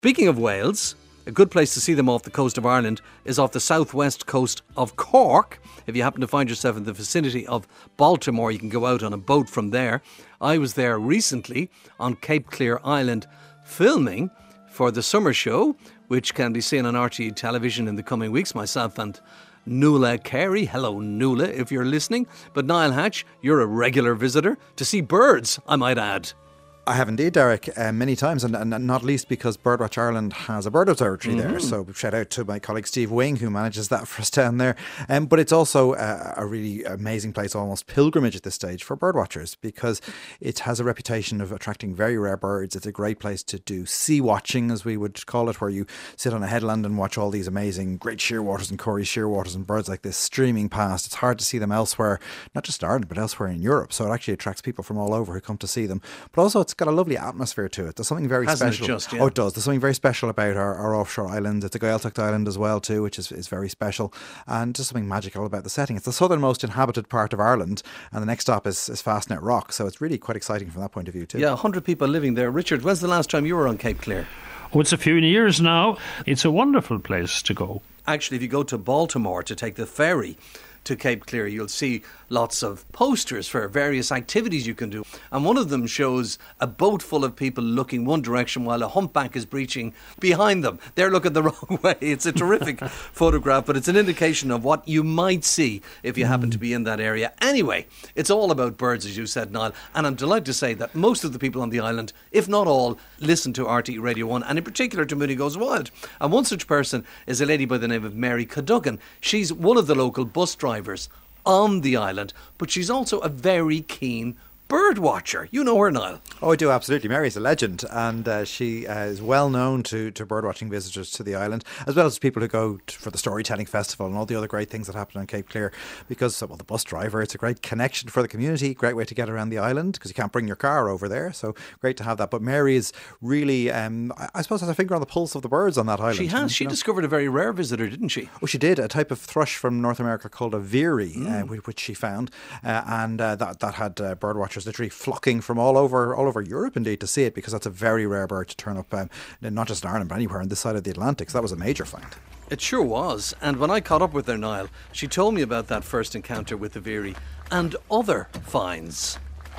Speaking of whales, a good place to see them off the coast of Ireland is off the southwest coast of Cork. If you happen to find yourself in the vicinity of Baltimore, you can go out on a boat from there. I was there recently on Cape Clear Island filming for the summer show, which can be seen on RTE television in the coming weeks. Myself and Nuala Carey. Hello, Nuala, if you're listening. But Niall Hatch, you're a regular visitor to see birds, I might add. I have indeed, Derek, many times, and not least because Birdwatch Ireland has a bird observatory there. So shout out to my colleague Steve Wing, who manages that for us down there. But it's also a really amazing place, almost pilgrimage at this stage for birdwatchers, because it has a reputation of attracting very rare birds. It's a great place to do sea watching, as we would call it, where you sit on a headland and watch all these amazing great shearwaters and Corey shearwaters and birds like this streaming past. It's hard to see them elsewhere, not just Ireland, but elsewhere in Europe. So it actually attracts people from all over who come to see them. But also it's got a lovely atmosphere to it. There's something very special. Oh, it does. There's something very special about our offshore island. It's a Gaeltacht island as well too, which is very special, and just something magical about the setting. It's the southernmost inhabited part of Ireland, and the next stop is Fastnet Rock, so it's really quite exciting from that point of view too. Yeah, 100 people living there. Richard, when's the last time you were on Cape Clear? Oh, it's a few years now. It's a wonderful place to go. Actually, if you go to Baltimore to take the ferry to Cape Clear, you'll see lots of posters for various activities you can do. And one of them shows a boat full of people looking one direction while a humpback is breaching behind them. They're looking the wrong way. It's a terrific photograph, but it's an indication of what you might see if you happen to be in that area. Anyway, it's all about birds, as you said, Niall. And I'm delighted to say that most of the people on the island, if not all, listen to RTE Radio 1, and in particular to Mooney Goes Wild. And one such person is a lady by the name of Mary Cadogan. She's one of the local bus drivers on the island, but she's also a very keen bird watcher. You know her, Niall. Oh, I do, absolutely. Mary's a legend, and she is well known to bird watching visitors to the island, as well as people who go for the storytelling festival and all the other great things that happen on Cape Clear, because, well, the bus driver, it's a great connection for the community, great way to get around the island, because you can't bring your car over there, so great to have that. But Mary is really, I suppose, has a finger on the pulse of the birds on that island. She has. She discovered a very rare visitor, didn't she? Oh, she did. A type of thrush from North America called a veery, which she found, and that had bird watchers literally flocking from all over Europe indeed to see it, because that's a very rare bird to turn up, not just in Ireland but anywhere on this side of the Atlantic. So that was a major find. It sure was. And when I caught up with her, Niall, she told me about that first encounter with the veery and other finds.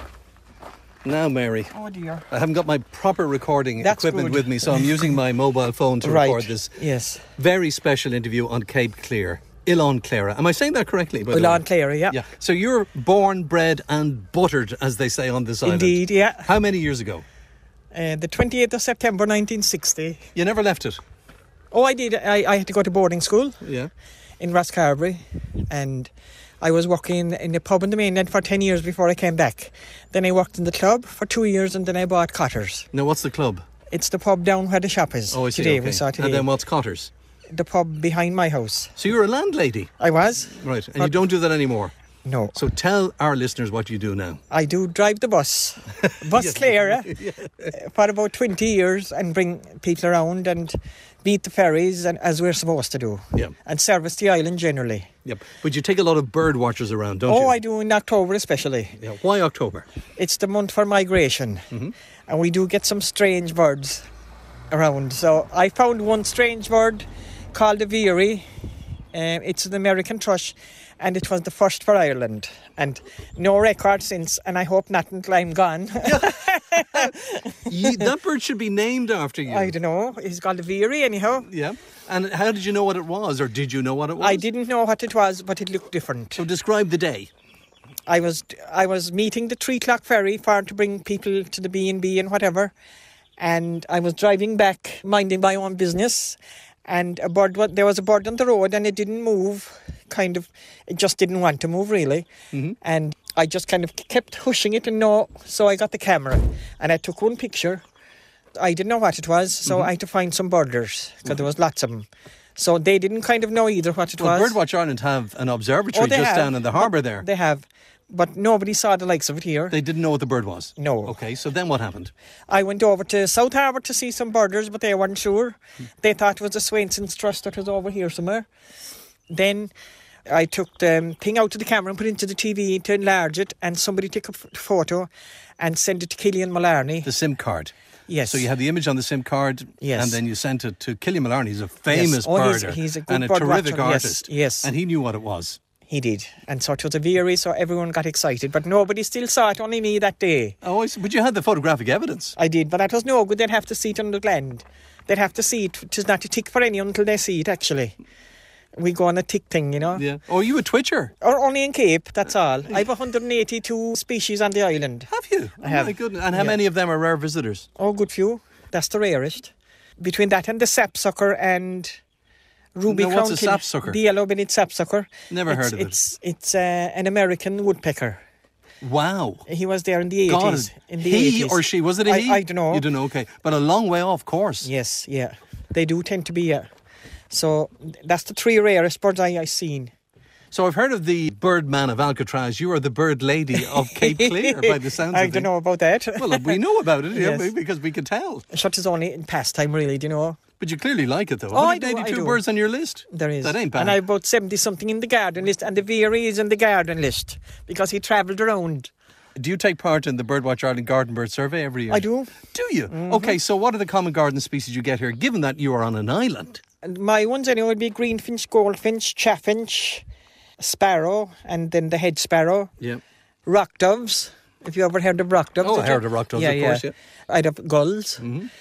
Now, Mary. Oh dear. I haven't got my proper recording equipment with me, so I'm using my mobile phone to record this very special interview on Cape Clear. Ilan Clara. Am I saying that correctly? Ilan Clara, yeah. So you're born, bred and buttered, as they say on this island. Indeed, yeah. How many years ago? The 28th of September 1960. You never left it? Oh, I did. I had to go to boarding school in Rosscarbery, and I was working in the pub in the mainland for 10 years before I came back. Then I worked in the club for 2 years, and then I bought Cotters. Now, what's the club? It's the pub down where the shop is. Oh, I see. Today, okay. we saw today. And then what's Cotters? The pub behind my house. So you're a landlady? I was. Right, and you don't do that anymore? No. So tell our listeners what you do now. I do drive the bus. Bus Clara for about 20 years, and bring people around and beat the ferries, and as we're supposed to do. Yeah. And service the island generally. Yep. But you take a lot of bird watchers around, don't you? Oh, I do, in October especially. Yeah. Why October? It's the month for migration. And we do get some strange birds around. So I found one strange bird called the veery. It's an American thrush, and it was the first for Ireland, and no record since, and I hope not until I'm gone. That bird should be named after you. I don't know. He's called the veery anyhow. Yeah. And how did you know what it was, or did you know what it was? I didn't know what it was, but it looked different. So describe the day. I was meeting the 3 o'clock ferry to bring people to the B&B and whatever, and I was driving back, minding my own business, and there was a bird on the road, and it didn't move. It just didn't want to move really. And I just kind of kept pushing it, so I got the camera and I took one picture. I didn't know what it was, so I had to find some birders, because there was lots of them. So they didn't kind of know either what it was. Birdwatch Ireland have an observatory down in the harbour there. They have. But nobody saw the likes of it here. They didn't know what the bird was? No. Okay, so then what happened? I went over to South Harbour to see some birders, but they weren't sure. They thought it was a Swainson's thrush that was over here somewhere. Then I took the thing out of the camera and put it into the TV to enlarge it, and somebody took a photo and sent it to Killian Mullarney. The SIM card. Yes. So you had the image on the SIM card, Yes. and then you sent it to Killian Mullarney. He's a famous Oh, birder he's a good and a bird terrific watcher. Yes, artist. yes. And he knew what it was. He did. And so it was a veery, so everyone got excited. But nobody still saw it, only me that day. Oh, I see. But you had the photographic evidence. I did, but that was no good. They'd have to see it on the land. They'd have to see it. It is not a tick for anyone until they see it, actually. We go on a tick thing, you know. Yeah. Oh, you a twitcher? Or only in Cape, that's all. I have 182 species on the island. Have you? I have. Oh, my goodness. And how Yeah. many of them are rare visitors? Oh, good few. That's the rarest. Between that and the sapsucker and ruby Now, what's a crown sapsucker? the yellow-bellied sapsucker. Never heard of it. It's an American woodpecker. Wow. He was there in the 80s. God. In the He 80s. or she? Was it a he? I don't know. You don't know, okay. But a long way off course. Yes, yeah. They do tend to be, yeah. So that's the three rarest birds I seen. So I've heard of the bird man of Alcatraz. You are the bird lady of Cape Clear, by the sounds I of don't things. know about that. Well, we know about it, yeah, Yes. because we can tell. Shot is only in pastime, really, do you know? But you clearly like it, though. Oh, I do, 182 I do. birds on your list? There is. That ain't bad. And I have about 70-something in the garden list, and the veery is in the garden list, because he travelled around. Do you take part in the Birdwatch Ireland Garden Bird Survey every year? I do. Do you? Okay, so what are the common garden species you get here, given that you are on an island? And my ones anyway would be greenfinch, goldfinch, chaffinch, sparrow, and then the hedge sparrow, Yeah. rock doves. If you ever heard of rock doves? Oh, did I you? heard of rock doves, of course, yeah. I'd have gulls.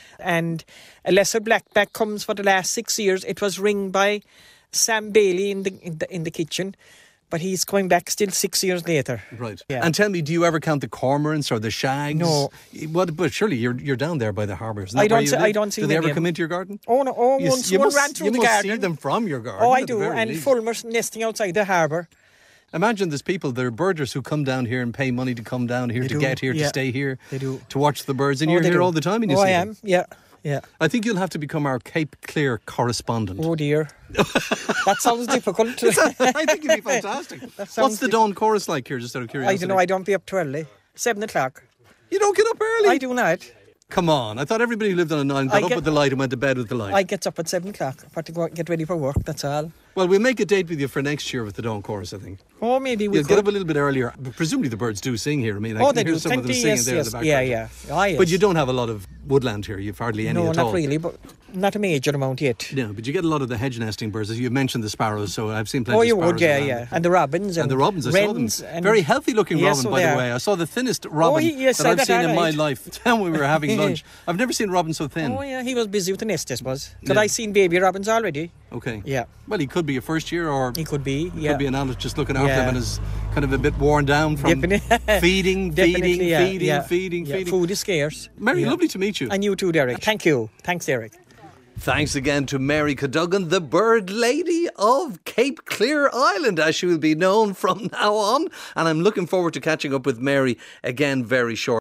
And a lesser blackback comes for the last 6 years. It was ringed by Sam Bailey in the kitchen, but he's coming back still 6 years later. Right. Yeah. And tell me, do you ever count the cormorants or the shags? No. But surely you're down there by the harbour. Isn't I that where don't you see- live? I don't see Do they many ever of come them. into your garden? Oh, no. Oh, one ran through you the must garden. see them from your garden. Oh, I at the do. very And least. fulmars nesting outside the harbour. Imagine there's people, there are birders who come down here and pay money to come down here, They to do, get here, to yeah. stay here, They do. to watch the birds. And Oh, you're they here do. all the time and you Oh, see I them. am. Yeah. Yeah. I think you'll have to become our Cape Clear correspondent. Oh, dear. That sounds difficult. I think it'd be fantastic. sounds What's the dawn chorus like here, just out of curiosity? I don't know. I don't be up too early. 7 o'clock. You don't get up early? I do not. Come on. I thought everybody who lived on a nine got I up get- with the light and went to bed with the light. I get up at 7 o'clock for to go get ready for work. That's all. Well, we'll make a date with you for next year with the dawn chorus, I think. Oh, maybe we You'll could. get up a little bit earlier. But presumably the birds do sing here. I mean, I Oh, can they hear do. some of them Plenty, singing yes, there yes. in the background. Yeah. Oh, yes. But you don't have a lot of woodland here. You've hardly any No, at not all. really, but not a major amount yet. Yeah, but you get a lot of the hedge nesting birds. As you mentioned the sparrows, so I've seen plenty Oh, of you sparrows would, yeah, around. yeah. And the robins and And the robins, I saw them. wrens and Very healthy looking Yes, robin, so by they the are. way. I saw the thinnest robin yes, that I've that seen I in my right. life when we were having lunch. I've never seen robin so thin. Oh, yeah, he was busy with the nest, I suppose. Because Yeah. I seen baby robins already. Okay. Yeah. Well, he could be a first year or He could be, he yeah. could be an adult just looking after Yeah. them and is kind of a bit worn down from Definitely. feeding, Definitely, yeah, feeding. yeah. Food is scarce. Mary, Yeah. lovely to meet you. And you too, Derek. Thank you. Thanks, Derek. Thanks again to Mary Cadogan, the bird lady of Cape Clear Island, as she will be known from now on. And I'm looking forward to catching up with Mary again very shortly.